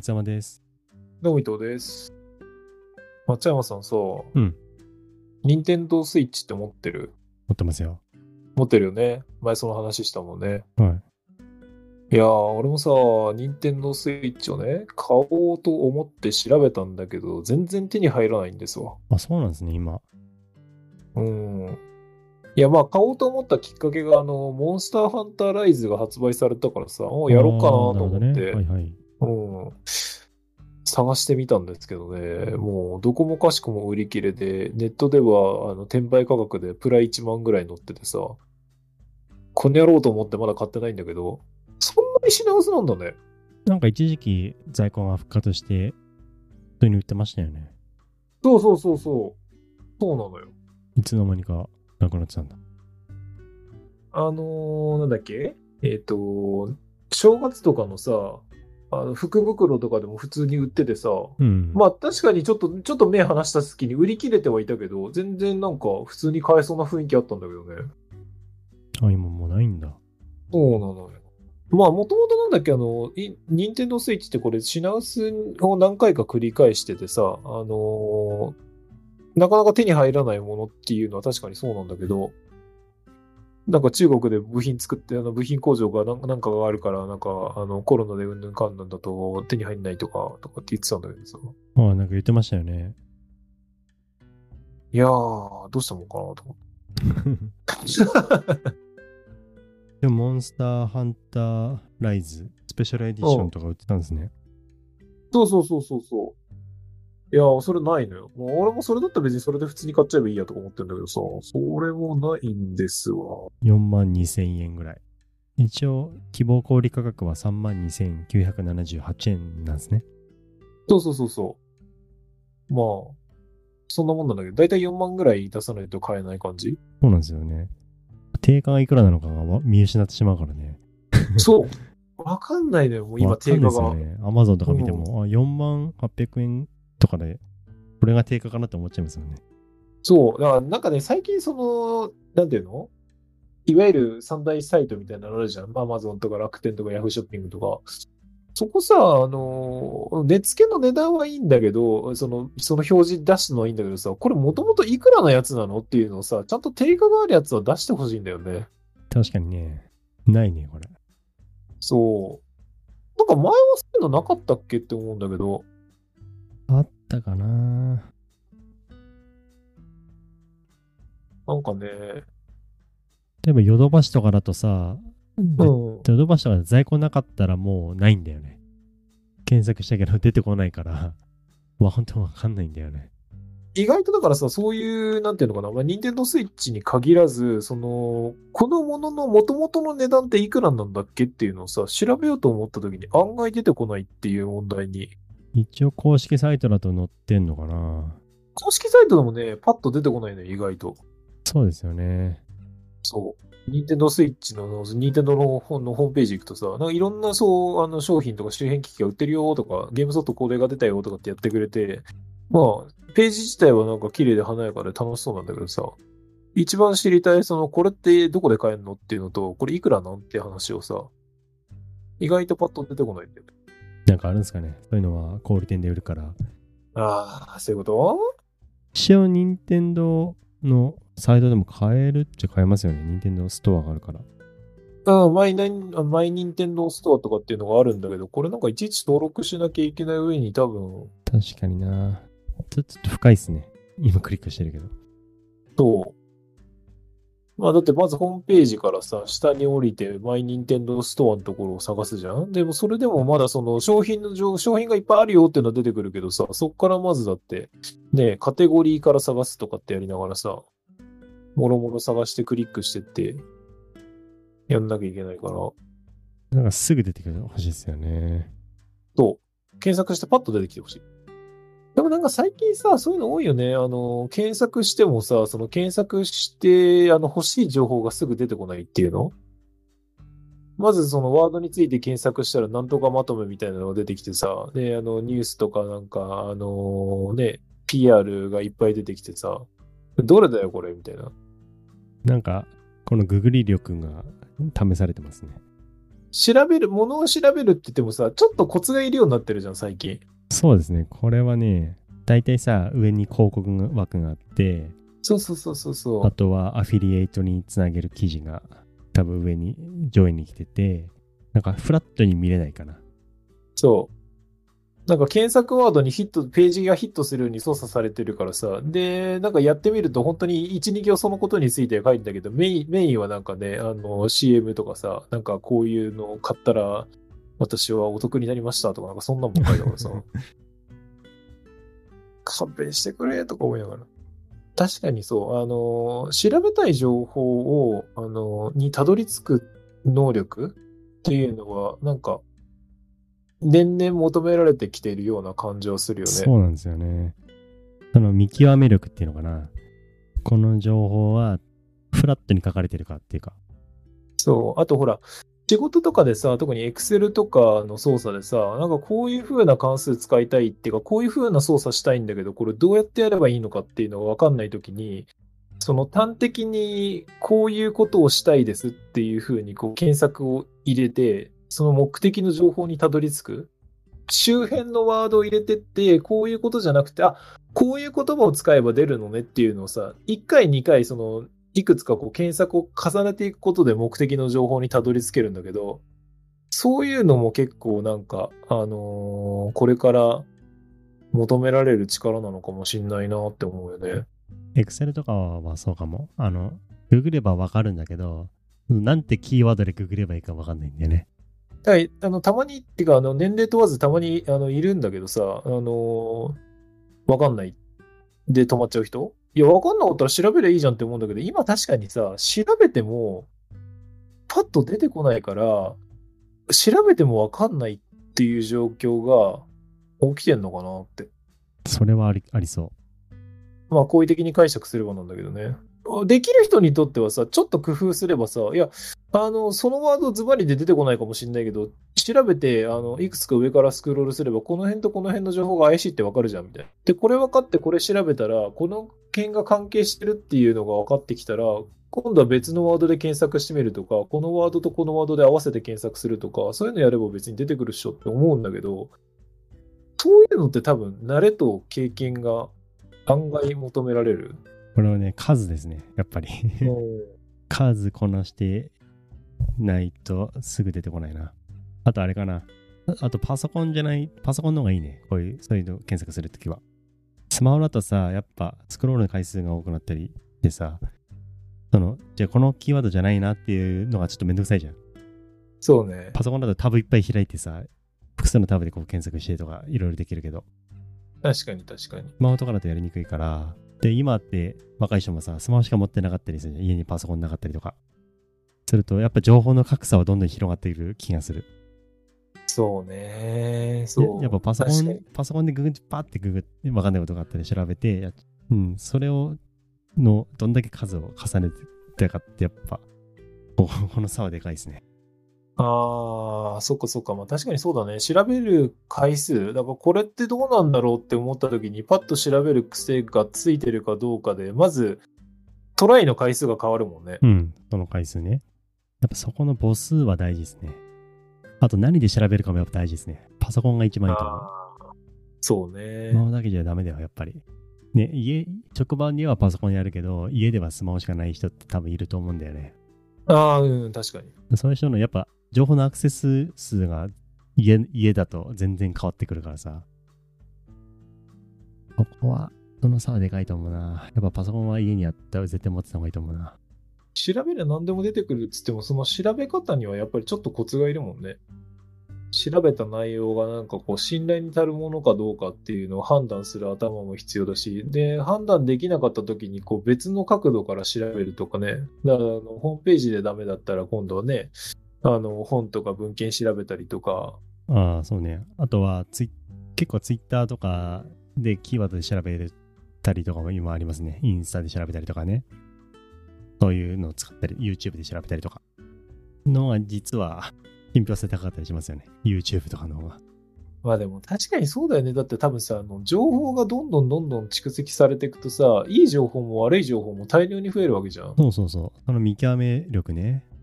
様です。 どうも伊藤です。松山さんさ、 うん、 任天堂スイッチって持ってる？ 持ってますよ。 持ってるよね。前その話したもんね。 はいやー、俺もさ、任天堂スイッチをね、買おうと思って調べたんだけど、全然手に入らないんですわ。 い。あ、そうなんですね、今。 うん。いや、まあ、買おうと思ったきっかけが、モンスターハンターライズが発売されたからさ、もうあやろうかなー、なとるほどね。は思って、 いはい。 うん。探してみたんですけどね、もうどこもかしこも売り切れで、ネットでは転売価格でプラ1万ぐらい乗っててさ、この野郎と思ってまだ買ってないんだけど、そんなに品薄なんだね。 なんか一時期在庫が復活して、普通に売ってましたよね。 そうそうそうそう。そうなのよ。 いつの間にかなくなってたんだ。 なんだっけ正月とかのさ、福袋とかでも普通に売っててさ、 うん。 まあ確かにちょっと目離した時に売り切れてはいたけど、全然なんか普通に買えそうな雰囲気あったんだけどね。 あ、今もうないんだ。 そうなのよ。まあ、もともとなんだっけ、ニンテンドースイッチってこれ品薄を何回か繰り返しててさ、なかなか手に入らないものっていうのは確かにそうなんだけど、なんか中国で部品作って、部品工場がなんかがあるから、なんか、コロナでうんぬんかんなんだと手に入んないとかって言ってたんだけどさ。 あ、なんか言ってましたよね。 いやー、どうしたもんかなと思って。 でも、モンスターハンターライズ、スペシャルエディションうん。 とか売ってたんですね。 そうそうそうそうそう。いやー、それないのよ。もう俺もそれだったら別にそれで普通に買っちゃえばいいやとか思ってるんだけどさ、それもないんですわ。 4万2000円ぐらい。一応、希望小売価格は32,978円なんですね。 そうそうそうそう。まあ、そんなもんなんだけど、だいたい4万ぐらい出さないと買えない感じ。 そうなんですよね。定価がいくらなのかが見失ってしまうからね。 そう。わかんないのよ、もう今わかんないですよ定価が。 ね。アマゾンとか見てうん。 も、あ、4万800円とかで、これが定価かなって思っちゃいますよね。 そう。だからなんかね、最近なんていうの、いわゆる三大サイトみたいなのあるじゃん。アマゾンとか楽天とかヤフーショッピングとか。そこさ、値付けの値段はいいんだけど、その表示出すのはいいんだけどさ、これもともといくらのやつなのっていうのをさ、ちゃんと定価があるやつは出してほしいんだよね。 確かにね、ないね、これ。 そう。なんか前はそういうのなかったっけって思うんだけど、 あったかな。 なんかね、 例えばヨドバシとかだとさ、 うん。 ヨドバシとかで在庫なかったらもうないんだよね。検索したけど出てこないから、本当わかんないんだよね。 意外とだからさ、そういう、なんていうのかな、まあ、任天堂スイッチに限らず、このものの元々の値段っていくらなんだっけっていうのをさ、調べようと思った時に案外出てこないっていう問題に、 一応公式サイトだと載ってんのかな。 公式サイトでもね、パッと出てこないのよ、意外と。 そうですよね。 そう。任天堂スイッチの、任天堂の本のホームページ行くとさ、なんかいろんなそう、商品とか周辺機器が売ってるよとか、ゲームソフトこれが出たよとかってやってくれて、まあ、ページ自体はなんか綺麗で華やかで楽しそうなんだけどさ、一番知りたい、これってどこで買えるのっていうのと、これいくらなんって話をさ、意外とパッと出てこないんだよね。 なんかあるんですかね。そういうのは小売店で売るから。 ああ、そういうこと？ 一応、任天堂のサイトでも買えるっちゃ買えますよね。任天堂ストアがあるから。 うん、マイニンテンドーストアとかっていうのがあるんだけど、これなんかいちいち登録しなきゃいけない上に多分、 確かにな。ちょっと深いっすね。今クリックしてるけど。 そう。まあだってまずホームページからさ、下に降りてマイニンテンドーストアのところを探すじゃん。でもそれでもまだその商品がいっぱいあるよっていうのは出てくるけどさ、そっからまずだって、ね、カテゴリーから探すとかってやりながらさ、もろもろ探してクリックしてってやんなきゃいけないから、 なんかすぐ出てくる欲しいですよね。 検索してパッと出てきてほしい。でもなんか最近さ、そういうの多いよね。検索してもさ、その検索して、欲しい情報がすぐ出てこないっていうの。まずそのワードについて検索したらなんとかまとめみたいなのが出てきてさ、で、ニュースとかなんか、PR がいっぱい出てきてさ、どれだよこれみたいな。 なんか、このググリ力が試されてますね。 ものを調べるって言ってもさ、ちょっとコツがいるようになってるじゃん、最近。 そうですね。これはね、だいたいさ、上に広告枠があって、 そうそうそうそうそう。 あとはアフィリエイトにつなげる記事が多分上位に来てて、なんかフラットに見れないかな。 そう。なんか検索ワードにページがヒットするように操作されてるからさ。で、なんかやってみると本当に1、2行そのことについて書いてんだけど、メインはなんかね、CM とかさ、なんかこういうのを買ったら私はお得になりましたとか、なんかそんなんも書いたからさ、勘弁してくれとか思いながら。確かにそう、調べたい情報を、にたどり着く能力っていうのは、なんか、年々求められてきているような感じはするよね。 そうなんですよね。その見極め力っていうのかな。この情報はフラットに書かれてるかっていうか。 そう。あとほら、仕事とかでさ、特に Excel とかの操作でさ、なんかこういう風な関数使いたいっていうか、こういう風な操作したいんだけど、これどうやってやればいいのかっていうのがわかんないときに、その端的にこういうことをしたいですっていう風にこう検索を入れて、その目的の情報にたどり着く。周辺のワードを入れてって、こういうことじゃなくて、あ、こういう言葉を使えば出るのねっていうのをさ、1回、2回、いくつかこう検索を重ねていくことで目的の情報にたどり着けるんだけど、そういうのも結構なんか、これから求められる力なのかもしんないなって思うよね。 Excel とかはそうかも。ググればわかるんだけど、なんてキーワードでググればいいかわかんないんだよね。 はい、たまに、ってか、年齢問わずたまに、いるんだけどさ、わかんないで止まっちゃう人いや、わかんなかったら調べりゃいいじゃんって思うんだけど、今確かにさ、調べても、パッと出てこないから、調べてもわかんないっていう状況が起きてんのかなって。 それはありそまあ、好意的に解釈すればなんだけどね。できる人にとってはさ、ちょっと工夫すればさ、いや、そのワードズバリで出てこないかもしれないけど、調べて、いくつか上からスクロールすれば、この辺とこの辺の情報が怪しいってわかるじゃん、みたいな。で、これ分かってこれ調べたら、この件が関係してるっていうのが分かってきたら、今度は別のワードで検索してみるとか、このワードとこのワードで合わせて検索するとか、そういうのやれば別に出てくるっしょって思うんだけど、そういうのって多分、慣れと経験が案外求められる。 う。これはね、数ですね。やっぱり。 うん。 数こなしてないとすぐ出てこないな。あとあれかな。あとパソコンじゃない、パソコンの方がいいね。そういうの検索するときは。スマホだとさ、やっぱスクロールの回数が多くなったりしてさ、じゃあこのキーワードじゃないなっていうのがちょっとめんどくさいじゃん。 そうね。 パソコンだとタブいっぱい開いてさ、複数のタブでこう検索してとかいろいろできるけど、 確かに確かに。 スマホとかだとやりにくいから、で、今って若い人もさ、スマホしか持ってなかったりするじゃん。家にパソコンなかったりとか。すると、やっぱ情報の格差はどんどん広がっている気がする。 そうね。 やっぱそう。確かに。 パソコンでパってググって、わかんないことがあったら調べて、それどんだけ数を重ねてたかって、やっぱ、この差はでかいですね。 ああ、そっかそっか。まあ確かにそうだね。調べる回数。だからこれってどうなんだろうって思った時にパッと調べる癖がついてるかどうかで、まずトライの回数が変わるもんね。 うん、その回数ね。やっぱそこの母数は大事ですね。あと何で調べるかもやっぱ大事ですね。パソコンが一番いいと思う。 ああ、そうスマね。 ホだけじゃダメだよ、やっぱり。ね、職場にはパソコンやるけど、家ではスマホしかない人って多分いると思うんだよね。 ああ、うん、確かに。 そういう人のやっぱ情報のアクセス数が家だと全然変わってくるからさ。ここは、その差はでかいと思うな。やっぱパソコンは家にあったら絶対持ってた方がいいと思うな。 調べりゃ何でも出てくるっつっても、その調べ方にはやっぱりちょっとコツがいるもんね。調べた内容がなんかこう信頼に足るものかどうかっていうのを判断する頭も必要だし、で、判断できなかった時にこう別の角度から調べるとかね。だからホームページでダメだったら今度はね、本とか文献調べたりとか。 ああ、そうね。あとは結構ツイッターとかでキーワードで調べたりとかも今ありますね。インスタで調べたりとかね。そういうのを使ったり、YouTube で調べたりとか。のが実は信憑性高かったりしますよね。YouTube とかの方が。 まあでも確かにそうだよね。だって多分さ、情報がどんどんどんどん蓄積されていくとさ、いい情報も悪い情報も大量に増えるわけじゃん。 そうそうそう。その見極め力ね。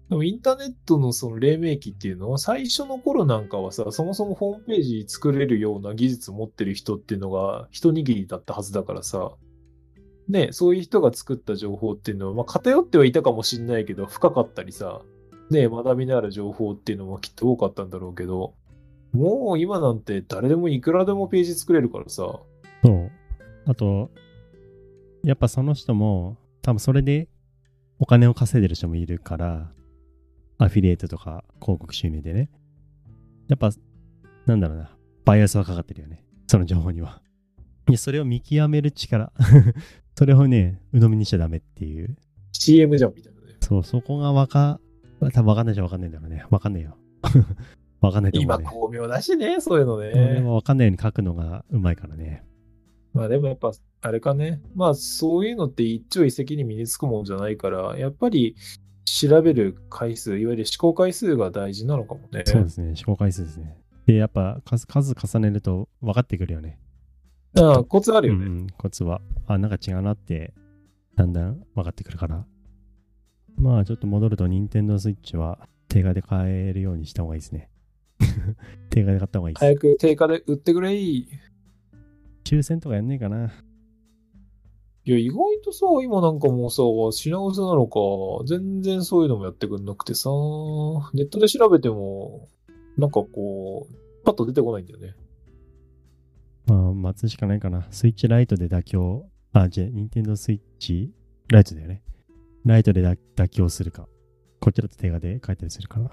でもインターネットのその黎明期っていうのは、最初の頃なんかはさ、そもそもホームページ作れるような技術を持ってる人っていうのが一握りだったはずだからさ、ね、そういう人が作った情報っていうのは、まあ偏ってはいたかもしれないけど、深かったりさ、ね、学びのある情報っていうのもきっと多かったんだろうけど、もう今なんて誰でもいくらでもページ作れるからさ、 そう。あと、やっぱその人も、多分それでお金を稼いでる人もいるから、アフィリエイトとか広告収入でね。やっぱ、なんだろうな。バイアスはかかってるよね。その情報には。それを見極める力。それをね、鵜呑みにしちゃダメっていう。 CM じゃんみたいなね。 そう、そこが多分わかんないじゃわかんないんだろうね。わかんないよ。わかんないと思今うね。 巧妙だしね、そういうの俺ね。 はわかんないように書くのがうまいからね。 まあでもやっぱ、あれかね。まあそういうのって一朝一夕に身につくもんじゃないから、やっぱり調べる回数、いわゆる思考回数が大事なのかもね。 そうですね。試行回数ですね。で、やっぱ数重ねると分かってくるよね。 ああ、コツあるよね。 うんうん、コツは。あ、なんか違うなって、だんだん分かってくるから。まあ、ちょっと戻ると、任天堂スイッチは定価で買えるようにした方がいいですね。定価で買った方がいいです。 早く定価で売ってくれい。 抽選とかやんねえかな。 いや、意外とさ、今なんかもうさ、品薄なのか、全然そういうのもやってくんなくてさ、ネットで調べても、なんかこう、パッと出てこないんだよね。 まあ、待つしかないかな。スイッチライトで妥協。あ、じゃあ、任天堂スイッチライトだよね。ライトで妥協するか。こっちだと定価で買えたりするから。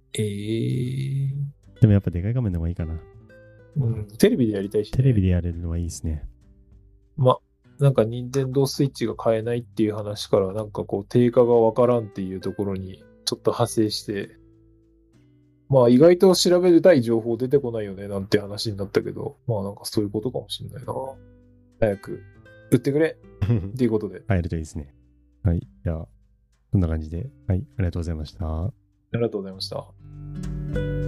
でもやっぱでかい画面の方がいいかな。 うん、テレビでやりたいし、ね。 テレビでやれるのはいいですね。 ま、なんか任天堂スイッチが買えないっていう話から、なんかこう、定価がわからんっていうところに、ちょっと派生して、まあ意外と調べたい情報出てこないよね、なんて話になったけど、まあなんかそういうことかもしれないな。早く売ってくれっていうことで。 買えるといいですね。はい。じゃあ、こんな感じで。はい。ありがとうございました。 ありがとうございました。